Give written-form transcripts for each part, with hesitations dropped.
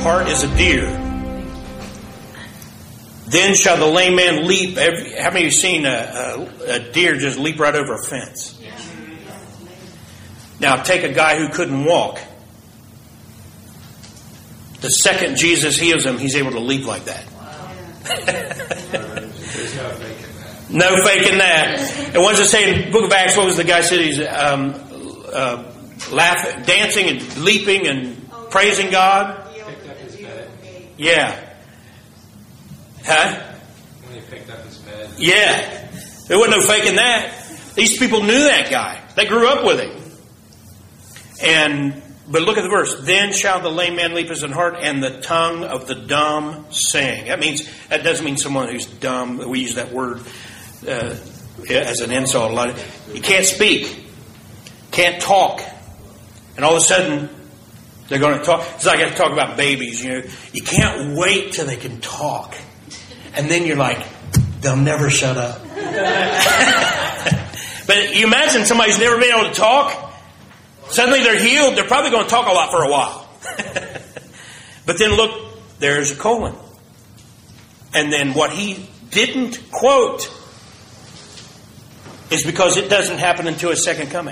heart as a deer. Then shall the lame man leap. How many of you have seen a deer just leap right over a fence? Now take a guy who couldn't walk. The second Jesus heals him, he's able to leap like that. No faking that. And what does it say in the book of Acts? What was the guy said? He's laughing, dancing and leaping and praising God. Yeah. Huh? When he picked up his bed. Yeah. There wasn't no faking that. These people knew that guy. They grew up with him. But look at the verse. Then shall the lame man leap as an hart, and the tongue of the dumb sing. That doesn't mean someone who's dumb. We use that word as an insult a lot. You can't speak, can't talk, and all of a sudden they're going to talk. It's like I talk about babies. You can't wait till they can talk, and then you're like, they'll never shut up. But you imagine somebody who's never been able to talk. Suddenly they're healed. They're probably going to talk a lot for a while. But then look, there's a colon. And then what he didn't quote is because it doesn't happen until his second coming.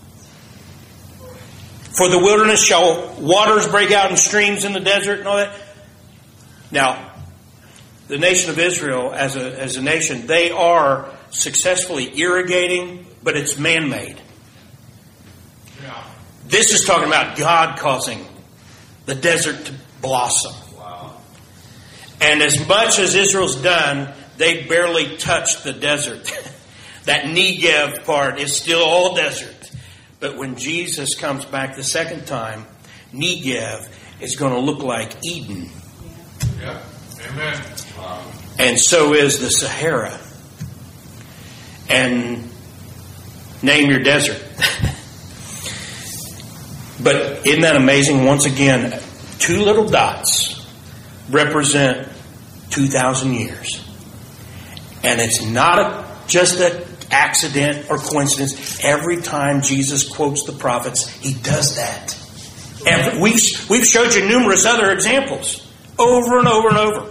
For the wilderness shall waters break out in streams in the desert and all that. Now, the nation of Israel as a nation, they are successfully irrigating, but it's man-made. This is talking about God causing the desert to blossom. Wow. And as much as Israel's done, they barely touched the desert. That Negev part is still all desert. But when Jesus comes back the second time, Negev is going to look like Eden. Yeah. Amen. Wow. And so is the Sahara. And name your desert. But isn't that amazing? Once again, two little dots represent 2,000 years. And it's not just an accident or coincidence. Every time Jesus quotes the prophets, he does that. And we've showed you numerous other examples. Over and over and over.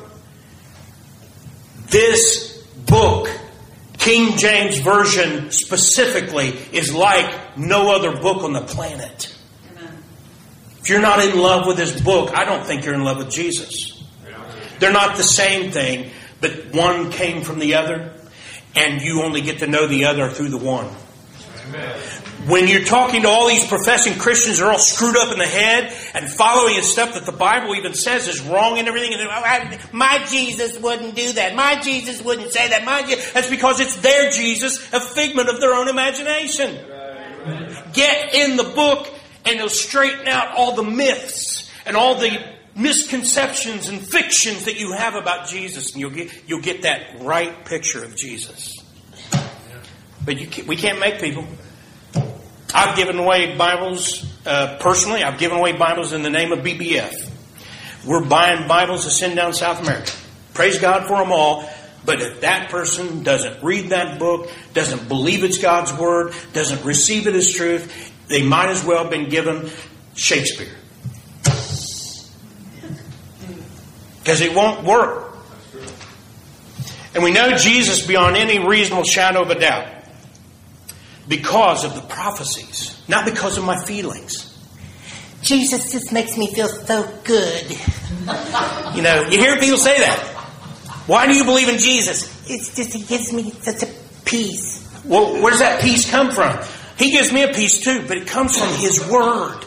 This book, King James Version specifically, is like no other book on the planet. If you're not in love with this book, I don't think you're in love with Jesus. They're not the same thing, but one came from the other, and you only get to know the other through the one. Amen. When you're talking to all these professing Christians, they're all screwed up in the head and following stuff that the Bible even says is wrong and everything. And my Jesus wouldn't do that. My Jesus wouldn't say that. That's because it's their Jesus, a figment of their own imagination. Get in the book, and it'll straighten out all the myths and all the misconceptions and fictions that you have about Jesus, and you'll get that right picture of Jesus. But we can't make people. I've given away Bibles personally. I've given away Bibles in the name of BBF. We're buying Bibles to send down South America. Praise God for them all. But if that person doesn't read that book, doesn't believe it's God's Word, doesn't receive it as truth, they might as well have been given Shakespeare. Because it won't work. And we know Jesus beyond any reasonable shadow of a doubt. Because of the prophecies. Not because of my feelings. Jesus just makes me feel so good. You hear people say that. Why do you believe in Jesus? It's just he gives me such a peace. Well, where does that peace come from? He gives me a peace too, but it comes from His Word.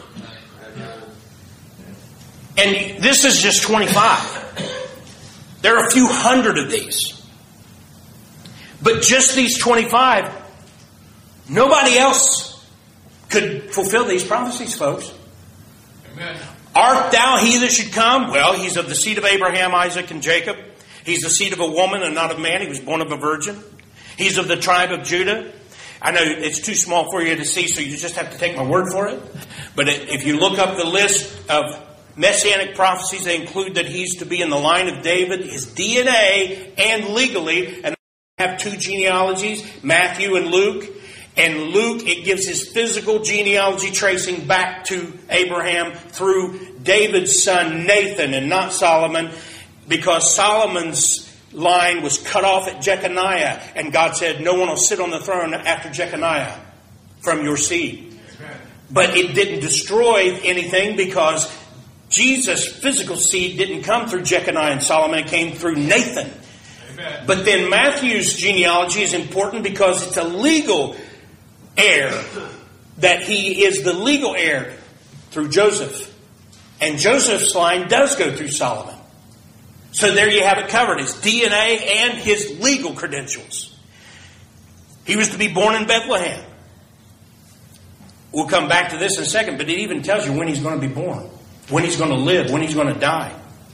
And this is just 25. There are a few hundred of these. But just these 25, nobody else could fulfill these prophecies, folks. Amen. Art thou he that should come? Well, he's of the seed of Abraham, Isaac, and Jacob. He's the seed of a woman and not of man. He was born of a virgin. He's of the tribe of Judah. I know it's too small for you to see, so you just have to take my word for it. But if you look up the list of Messianic prophecies, they include that he's to be in the line of David, his DNA, and legally. And have two genealogies, Matthew and Luke. And Luke, it gives his physical genealogy tracing back to Abraham through David's son Nathan and not Solomon, because Solomon's line was cut off at Jeconiah, and God said, no one will sit on the throne after Jeconiah from your seed. But it didn't destroy anything, because Jesus' physical seed didn't come through Jeconiah and Solomon, it came through Nathan. Amen. But then Matthew's genealogy is important because it's a legal heir, that he is the legal heir through Joseph. And Joseph's line does go through Solomon. So there you have it covered, his DNA and his legal credentials. He was to be born in Bethlehem. We'll come back to this in a second, but it even tells you when he's going to be born, when he's going to live, when he's going to die.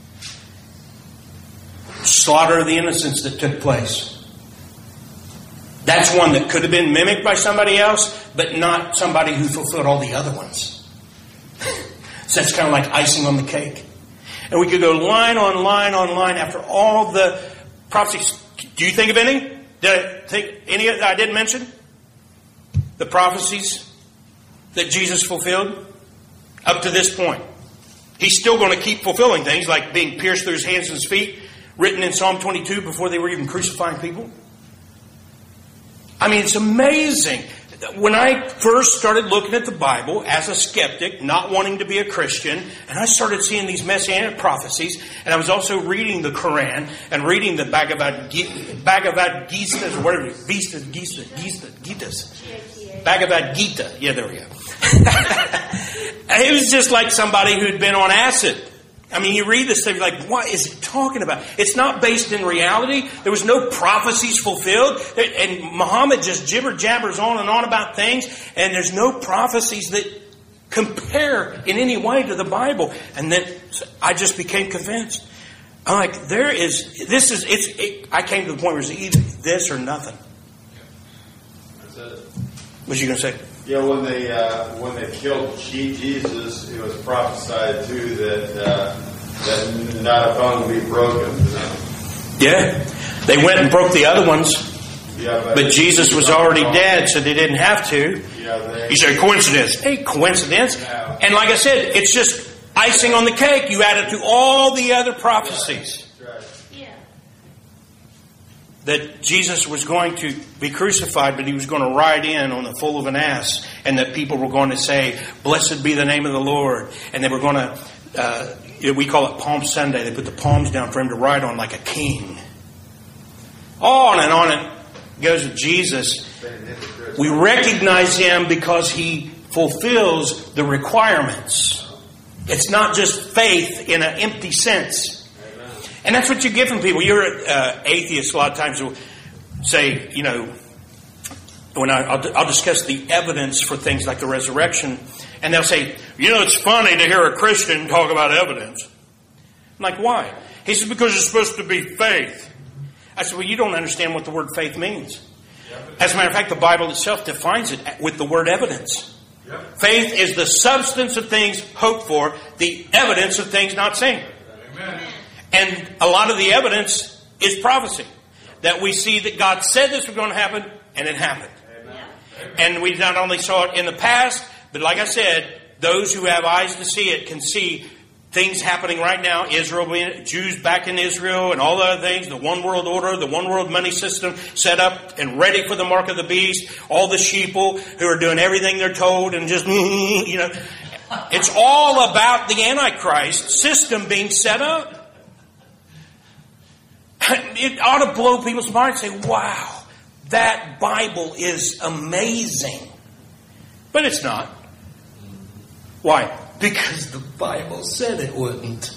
Slaughter of the innocents that took place. That's one that could have been mimicked by somebody else, but not somebody who fulfilled all the other ones. So that's kind of like icing on the cake. And we could go line on line on line after all the prophecies. Do you think of any? Did I think any that I didn't mention? The prophecies that Jesus fulfilled up to this point. He's still going to keep fulfilling things like being pierced through his hands and his feet, written in Psalm 22 before they were even crucifying people. I mean, it's amazing. When I first started looking at the Bible as a skeptic, not wanting to be a Christian, and I started seeing these messianic prophecies, and I was also reading the Quran and reading the Bhagavad Gita, or whatever, Bhagavad Gita. Yeah, there we go. It was just like somebody who'd been on acid. I mean, you read this thing, you're like, what is it talking about? It's not based in reality. There was no prophecies fulfilled. And Muhammad just jibber-jabbers on and on about things. And there's no prophecies that compare in any way to the Bible. And then I just became convinced. I'm like, I came to the point where it's either this or nothing. That's it. What you going to say? Yeah, when they killed Jesus, it was prophesied too that not a bone would be broken. Yeah, they went and broke the other ones, but Jesus was already dead, so they didn't have to. You say coincidence? Hey, coincidence? And like I said, it's just icing on the cake. You add it to all the other prophecies. That Jesus was going to be crucified, but he was going to ride in on the foal of an ass, and that people were going to say, "Blessed be the name of the Lord." And they were going to, we call it Palm Sunday. They put the palms down for him to ride on like a king. On it goes with Jesus. We recognize him because he fulfills the requirements. It's not just faith in an empty sense. And that's what you get from people. You're atheists. A lot of times will say, when I'll discuss the evidence for things like the resurrection, and they'll say, it's funny to hear a Christian talk about evidence. I'm like, why? He said, because it's supposed to be faith. I said, well, you don't understand what the word faith means. As a matter of fact, the Bible itself defines it with the word evidence. Faith is the substance of things hoped for, the evidence of things not seen. Amen. And a lot of the evidence is prophecy. That we see that God said this was going to happen, and it happened. Amen. And we not only saw it in the past, but like I said, those who have eyes to see it can see things happening right now. Jews back in Israel and all the other things. The one world order, the one world money system set up and ready for the mark of the beast. All the sheeple who are doing everything they're told and just, It's all about the Antichrist system being set up. It ought to blow people's minds and say, wow, that Bible is amazing. But it's not. Why? Because the Bible said it wouldn't.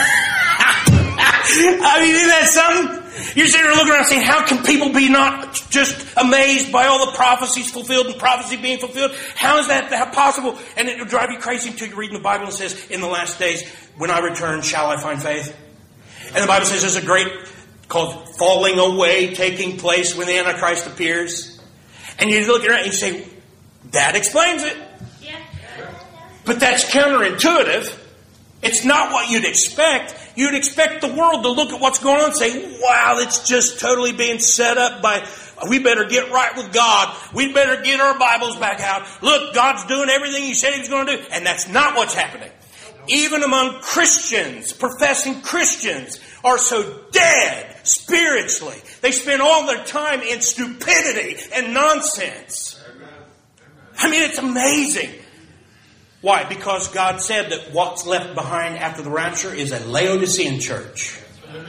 I mean, isn't that something? You're sitting there looking around saying, how can people be not just amazed by all the prophecies fulfilled and prophecy being fulfilled? How is that possible? And it will drive you crazy until you read in the Bible and it says, in the last days, when I return, shall I find faith? And the Bible says there's a great called falling away taking place when the Antichrist appears. And you look around and you say, that explains it. Yeah. But that's counterintuitive. It's not what you'd expect. you'd expect the world to look at what's going on and say, wow, it's just totally being set up by, we better get right with God. We better get our Bibles back out. Look, God's doing everything He said He was going to do. And that's not what's happening. Even among Christians, professing Christians are so dead spiritually. They spend all their time in stupidity and nonsense. I mean, it's amazing. Why? Because God said that what's left behind after the rapture is a Laodicean church.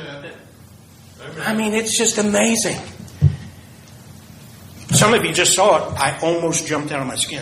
I mean, it's just amazing. Some of you just saw it. I almost jumped out of my skin.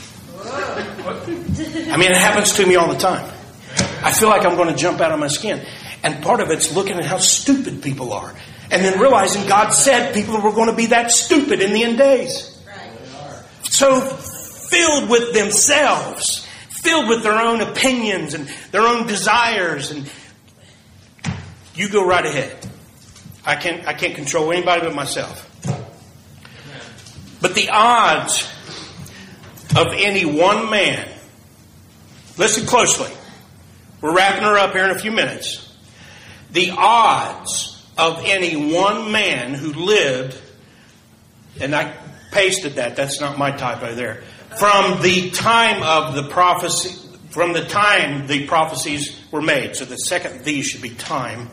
I mean, it happens to me all the time. I feel like I'm going to jump out of my skin. And part of it's looking at how stupid people are. And then realizing God said people were going to be that stupid in the end days. So filled with themselves. Filled with their own opinions and their own desires. And you go right ahead. I can't control anybody but myself. But the odds of any one man, listen closely. We're wrapping her up here in a few minutes. The odds of any one man who lived, and I pasted that, that's not my typo there, from the time of the prophecy, from the time the prophecies were made. So the second "the" should be time.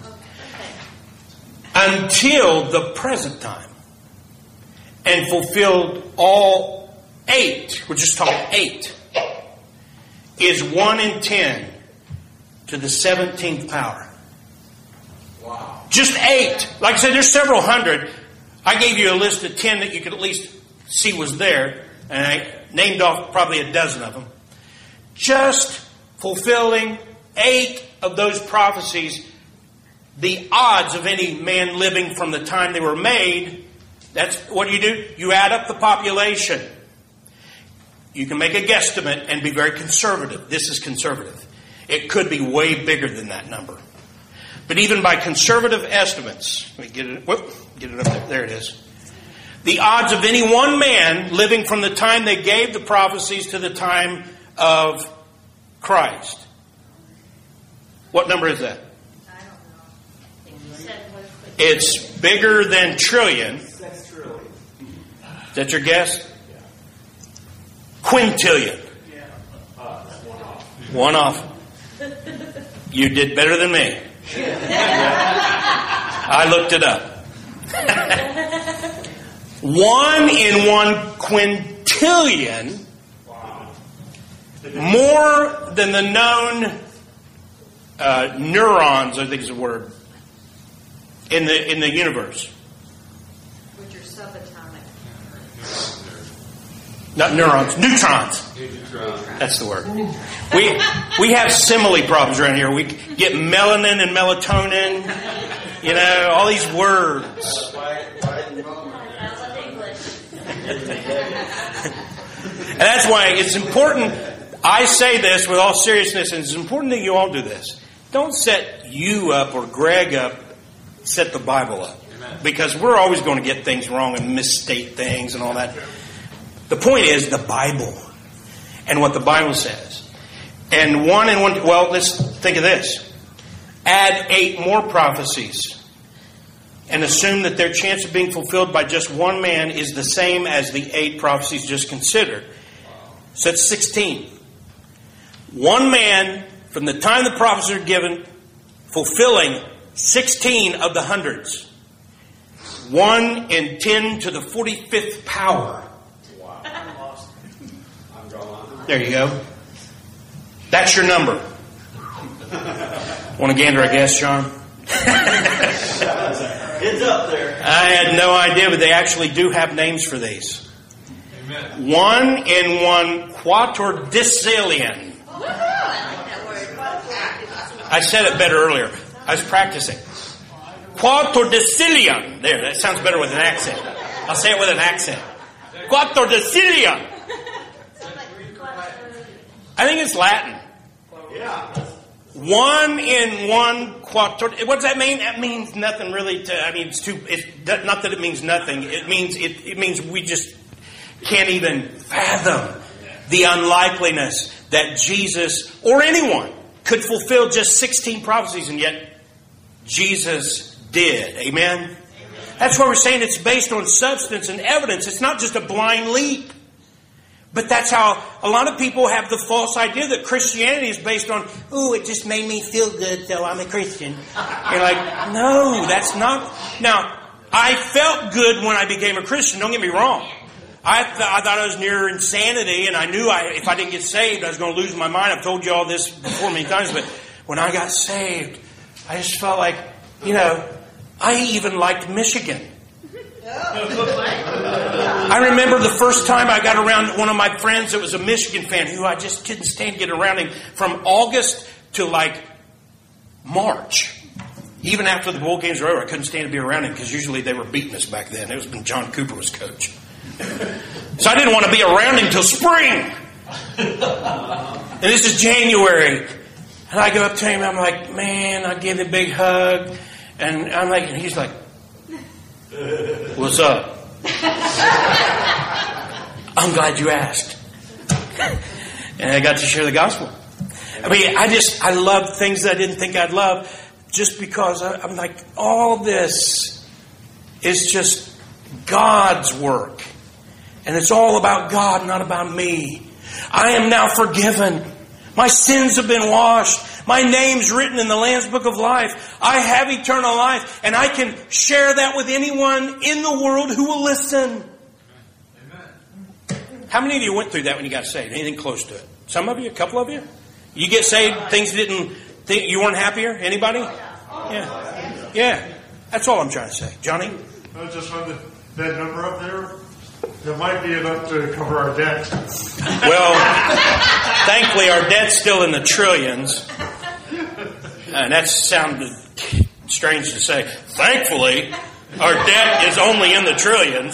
Until the present time. And fulfilled all 8, we're just talking 8, is 1 in 10 to the 17th power. Wow. Just 8. Like I said, there's several hundred. I gave you a list of 10 that you could at least see was there. And I named off probably a dozen of them. Just fulfilling 8 of those prophecies, the odds of any man living from the time they were made, that's what do? You add up the population. You can make a guesstimate and be very conservative. This is conservative. It could be way bigger than that number. But even by conservative estimates, let me get it up there. There it is. The odds of any one man living from the time they gave the prophecies to the time of Christ. What number is that? I don't know. It's bigger than trillion. Is that your guess? Quintillion. One off. You did better than me. I looked it up. 1 in 1 quintillion, more than the known neurons, I think is the word, in the universe. Which are subatomic. Not neurons, neutrons. That's the word. We have simile problems around here. We get melanin and melatonin. You know, all these words. And that's why it's important. I say this with all seriousness, and it's important that you all do this. Don't set you up or Greg up. Set the Bible up. Because we're always going to get things wrong and misstate things and all that. The point is the Bible and what the Bible says. And 1 in 1, well, let's think of this. Add 8 more prophecies and assume that their chance of being fulfilled by just one man is the same as the 8 prophecies just considered. So it's 16. One man, from the time the prophecies are given, fulfilling 16 of the hundreds. 1 in 10 to the 45th power. Wow. There you go. That's your number. Want to gander a guess, Sean? It's up there. I had no idea, but they actually do have names for these. Amen. 1 in 1 quattordecillion. I said it better earlier. I was practicing. Quattordecillion. There, that sounds better with an accent. I'll say it with an accent. Quattordecillion. I think it's Latin. Yeah. 1 in 1 quattro. What does that mean? That means nothing really. It's not that it means nothing. It means we just can't even fathom the unlikeliness that Jesus or anyone could fulfill just 16 prophecies, and yet Jesus did. Amen? That's why we're saying it's based on substance and evidence. It's not just a blind leap. But that's how a lot of people have the false idea that Christianity is based on, ooh, it just made me feel good, so I'm a Christian. You're like, no, that's not. Now, I felt good when I became a Christian. Don't get me wrong. I thought I was near insanity, and I knew if I didn't get saved, I was going to lose my mind. I've told you all this before many times, but when I got saved, I just felt like, I even liked Michigan. I remember the first time I got around one of my friends that was a Michigan fan who I just couldn't stand to get around him from August to like March. Even after the bowl games were over, I couldn't stand to be around him because usually they were beating us back then. It was when John Cooper was coach. So I didn't want to be around him till spring. And this is January. And I go up to him, I'm like, man, I give him a big hug. And I'm like, and he's like, what's up? I'm glad you asked. And I got to share the gospel. I mean, I love things that I didn't think I'd love just because I'm like, all this is just God's work. And it's all about God, not about me. I am now forgiven. My sins have been washed. My name's written in the Lamb's Book of Life. I have eternal life. And I can share that with anyone in the world who will listen. Amen. How many of you went through that when you got saved? Anything close to it? Some of you? A couple of you? You get saved, things you weren't happier? Anybody? Yeah. Yeah. That's all I'm trying to say. Johnny? I just on that number up there. That might be enough to cover our debt. Well, thankfully our debt's still in the trillions. And that sounded strange to say. Thankfully, our debt is only in the trillions.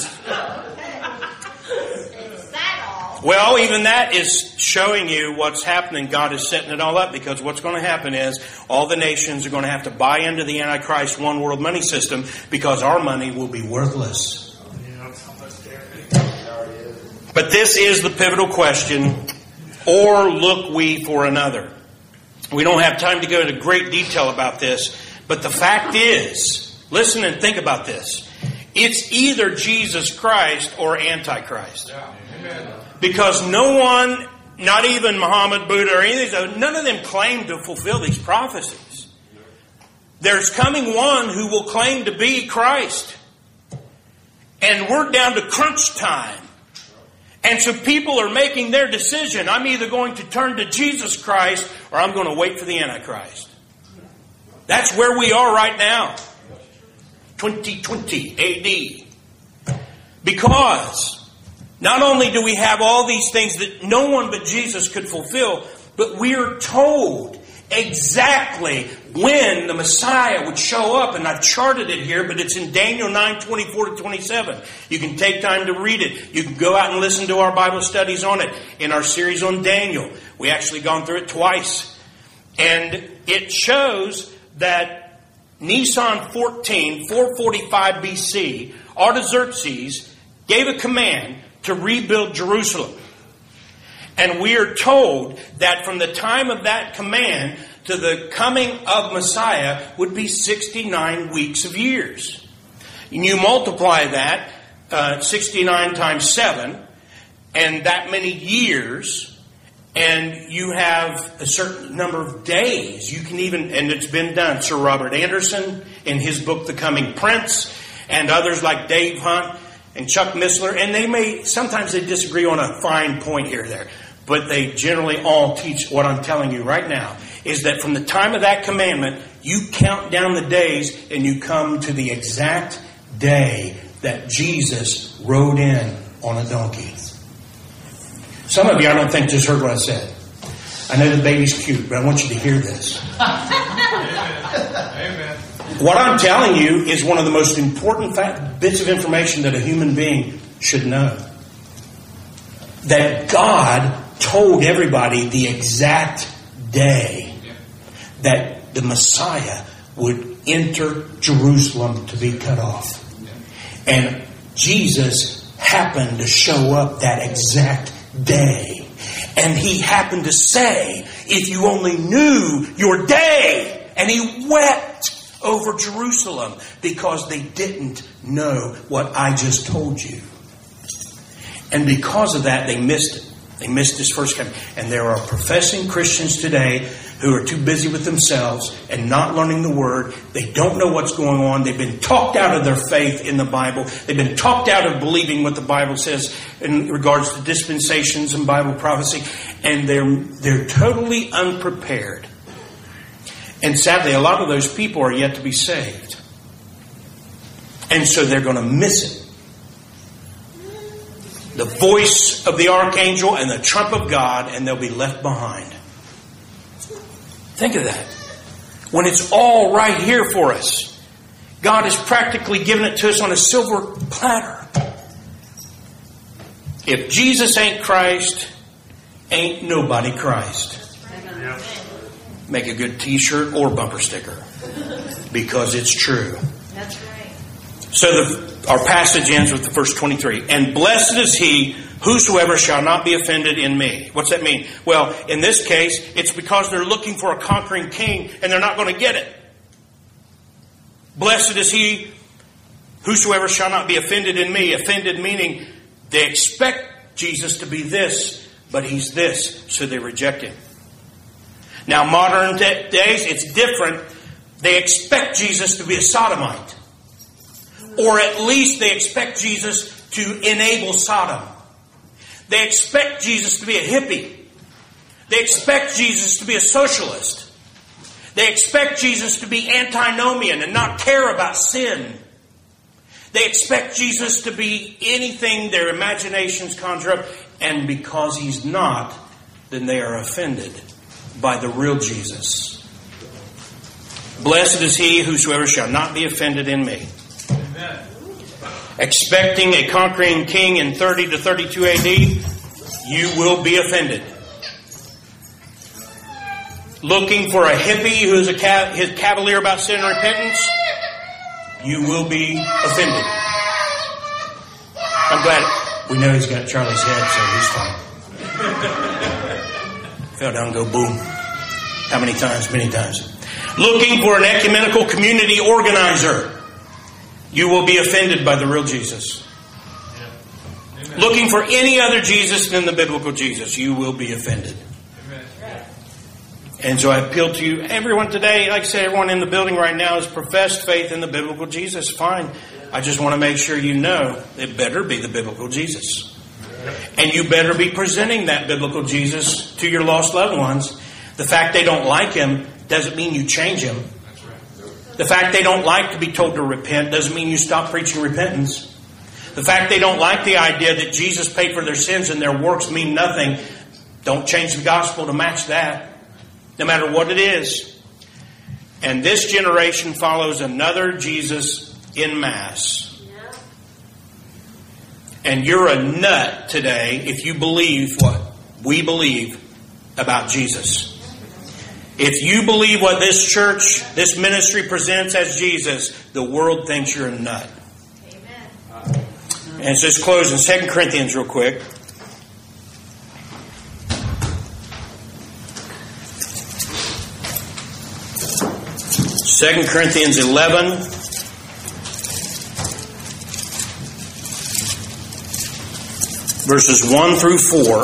Is that all? Well, even that is showing you what's happening. God is setting it all up because what's going to happen is all the nations are going to have to buy into the Antichrist one world money system because our money will be worthless. But this is the pivotal question, or look we for another? We don't have time to go into great detail about this, but the fact is, listen and think about this. It's either Jesus Christ or Antichrist. Because no one, not even Muhammad, Buddha, or anything, none of them claim to fulfill these prophecies. There's coming one who will claim to be Christ. And we're down to crunch time. And so people are making their decision. I'm either going to turn to Jesus Christ or I'm going to wait for the Antichrist. That's where we are right now. 2020 AD. Because not only do we have all these things that no one but Jesus could fulfill, but we are told exactly when the Messiah would show up. And I've charted it here, but it's in Daniel 9:24-27. You can take time to read it. You can go out and listen to our Bible studies on it in our series on Daniel. We actually gone through it twice. And it shows that Nisan 14, 445 BC, Artaxerxes gave a command to rebuild Jerusalem. And we are told that from the time of that command to the coming of Messiah would be 69 weeks of years. And you multiply that, 69 times 7, and that many years, and you have a certain number of days. You can even, and it's been done. Sir Robert Anderson, in his book, The Coming Prince, and others like Dave Hunt and Chuck Missler, and sometimes they disagree on a fine point here or there. But they generally all teach what I'm telling you right now, is that from the time of that commandment, you count down the days and you come to the exact day that Jesus rode in on a donkey. Some of you, I don't think, just heard what I said. I know the baby's cute, but I want you to hear this. Amen. What I'm telling you is one of the most important bits of information that a human being should know. That God told everybody the exact day that the Messiah would enter Jerusalem to be cut off. And Jesus happened to show up that exact day. And he happened to say, if you only knew your day. And he wept over Jerusalem because they didn't know what I just told you. And because of that, they missed it. They missed His first coming. And there are professing Christians today who are too busy with themselves and not learning the Word. They don't know what's going on. They've been talked out of their faith in the Bible. They've been talked out of believing what the Bible says in regards to dispensations and Bible prophecy. And they're totally unprepared. And sadly, a lot of those people are yet to be saved. And so they're going to miss it. The voice of the archangel and the trump of God, and they'll be left behind. Think of that. When it's all right here for us. God has practically given it to us on a silver platter. If Jesus ain't Christ, ain't nobody Christ. Yeah. Make a good t-shirt or bumper sticker. Because it's true. That's right. So our passage ends with the verse 23. And blessed is he whosoever shall not be offended in me. What's that mean? Well, in this case, it's because they're looking for a conquering king and they're not going to get it. Blessed is he whosoever shall not be offended in me. Offended meaning they expect Jesus to be this, but He's this, so they reject Him. Now, modern days, it's different. They expect Jesus to be a sodomite. Or at least they expect Jesus to enable Sodom. They expect Jesus to be a hippie. They expect Jesus to be a socialist. They expect Jesus to be antinomian and not care about sin. They expect Jesus to be anything their imaginations conjure up. And because He's not, then they are offended by the real Jesus. Blessed is he whosoever shall not be offended in me. Amen. Expecting a conquering king in 30 to 32 AD, you will be offended. Looking for a hippie who's his cavalier about sin and repentance, you will be offended. I'm glad we know he's got Charlie's head, so he's fine. Fell down, go boom. How many times? Many times. Looking for an ecumenical community organizer, you will be offended by the real Jesus. Amen. Looking for any other Jesus than the biblical Jesus, you will be offended. Amen. And so I appeal to you, everyone today, like I said, everyone in the building right now has professed faith in the biblical Jesus. Fine. I just want to make sure you know it better be the biblical Jesus. And you better be presenting that biblical Jesus to your lost loved ones. The fact they don't like Him doesn't mean you change Him. That's right. The fact they don't like to be told to repent doesn't mean you stop preaching repentance. The fact they don't like the idea that Jesus paid for their sins and their works mean nothing, don't change the gospel to match that, no matter what it is. And this generation follows another Jesus en masse. And you're a nut today if you believe what we believe about Jesus. If you believe what this church, this ministry presents as Jesus, the world thinks you're a nut. Amen. And so let's close in 2 Corinthians real quick. Second Corinthians 11. Verses 1 through 4.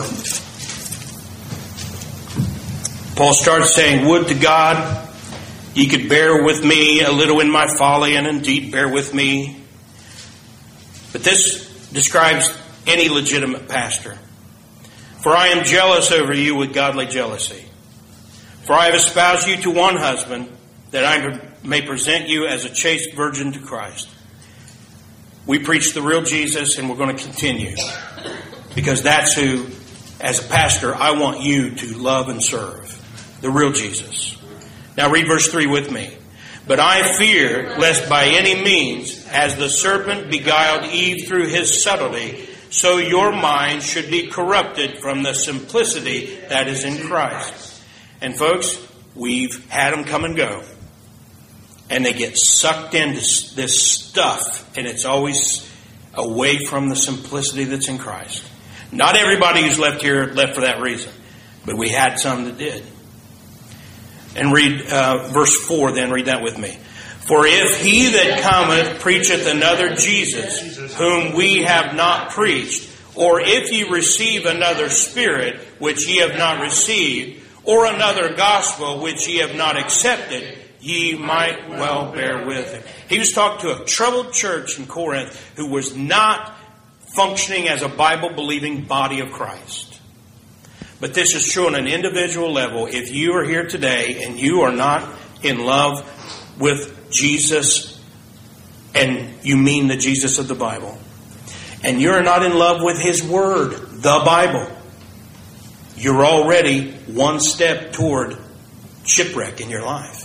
Paul starts saying, would to God ye could bear with me a little in my folly, and indeed bear with me. But this describes any legitimate pastor. For I am jealous over you with godly jealousy. For I have espoused you to one husband, that I may present you as a chaste virgin to Christ. We preach the real Jesus, and we're going to continue. Because that's who, as a pastor, I want you to love and serve. The real Jesus. Now read verse 3 with me. But I fear, lest by any means, as the serpent beguiled Eve through his subtlety, so your mind should be corrupted from the simplicity that is in Christ. And folks, we've had them come and go. And they get sucked into this stuff, and it's always away from the simplicity that's in Christ. Not everybody who's left here left for that reason, but we had some that did. And read verse 4 then, read that with me. For if he that cometh preacheth another Jesus, whom we have not preached, or if ye receive another spirit, which ye have not received, or another gospel, which ye have not accepted, ye might well bear with him. He was talking to a troubled church in Corinth who was not functioning as a Bible-believing body of Christ. But this is true on an individual level. If you are here today and you are not in love with Jesus, and you mean the Jesus of the Bible, and you're not in love with His Word, the Bible, you're already one step toward shipwreck in your life.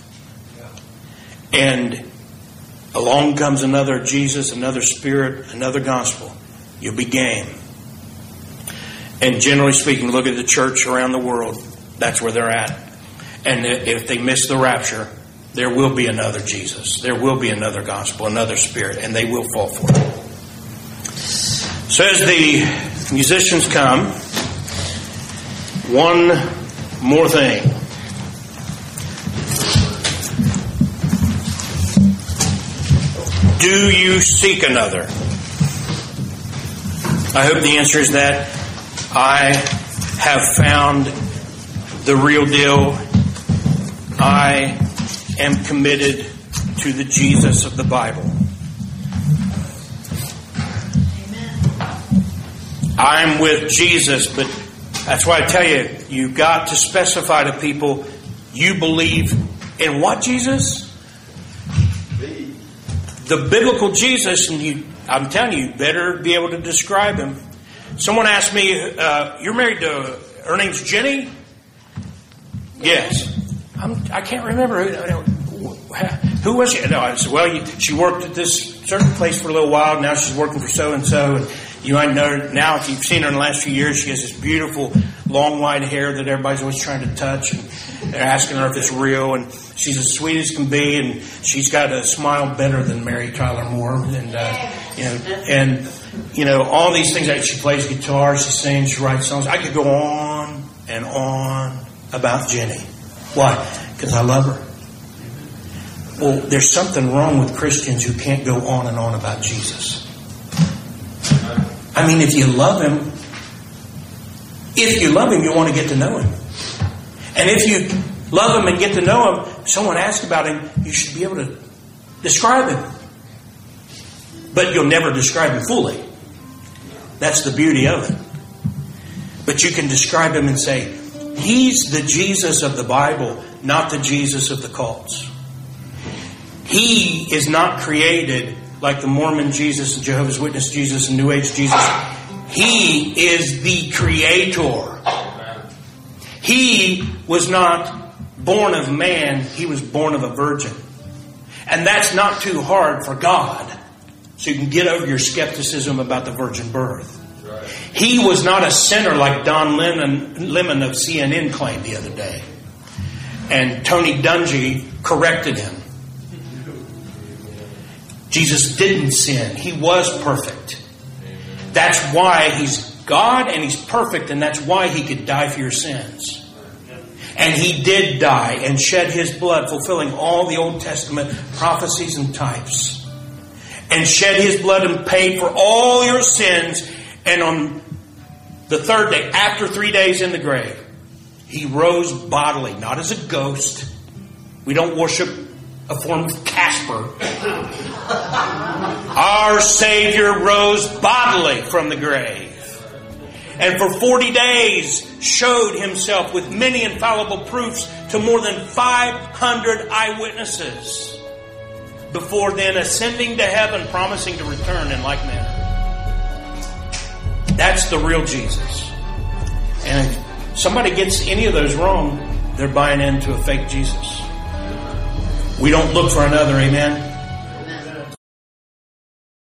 And along comes another Jesus, another Spirit, another gospel. You'll be game. And generally speaking, look at the church around the world. That's where they're at. And if they miss the rapture, there will be another Jesus. There will be another gospel, another Spirit, and they will fall for it. So as the musicians come, one more thing. Do you seek another? I hope the answer is that. I have found the real deal. I am committed to the Jesus of the Bible. Amen. I'm with Jesus, but that's why I tell you, you've got to specify to people, you believe in what Jesus? The biblical Jesus, and I'm telling you, better be able to describe him. Someone asked me, you're married to, her name's Jenny? Yes. I can't remember. Who was she? No, I said, well, she worked at this certain place for a little while. Now she's working for so-and-so. And you might know her now, if you've seen her in the last few years, she has this beautiful, long, white hair that everybody's always trying to touch. And they're asking her if it's real. And she's as sweet as can be. And she's got a smile better than Mary Tyler Moore. And all these things. Like she plays guitar, she sings, she writes songs. I could go on and on about Jenny. Why? Because I love her. Well, there's something wrong with Christians who can't go on and on about Jesus. I mean, if you love him, you want to get to know him. And if you love him and get to know him, if someone asks about him, you should be able to describe him. But you'll never describe him fully. That's the beauty of it. But you can describe him and say, he's the Jesus of the Bible, not the Jesus of the cults. He is not created like the Mormon Jesus and Jehovah's Witness Jesus and New Age Jesus. He is the Creator. He was not born of man. He was born of a virgin. And that's not too hard for God. So you can get over your skepticism about the virgin birth. He was not a sinner like Don Lemon of CNN claimed the other day. And Tony Dungy corrected him. Jesus didn't sin. He was perfect. That's why he's God and he's perfect, and that's why he could die for your sins. And he did die and shed his blood, fulfilling all the Old Testament prophecies and types. And shed his blood and paid for all your sins. And on the third day, after 3 days in the grave, he rose bodily, not as a ghost. We don't worship a form of Casper. Our Savior rose bodily from the grave. And for 40 days showed himself with many infallible proofs to more than 500 eyewitnesses. Before then ascending to heaven, promising to return in like manner. That's the real Jesus. And if somebody gets any of those wrong, they're buying into a fake Jesus. We don't look for another, amen?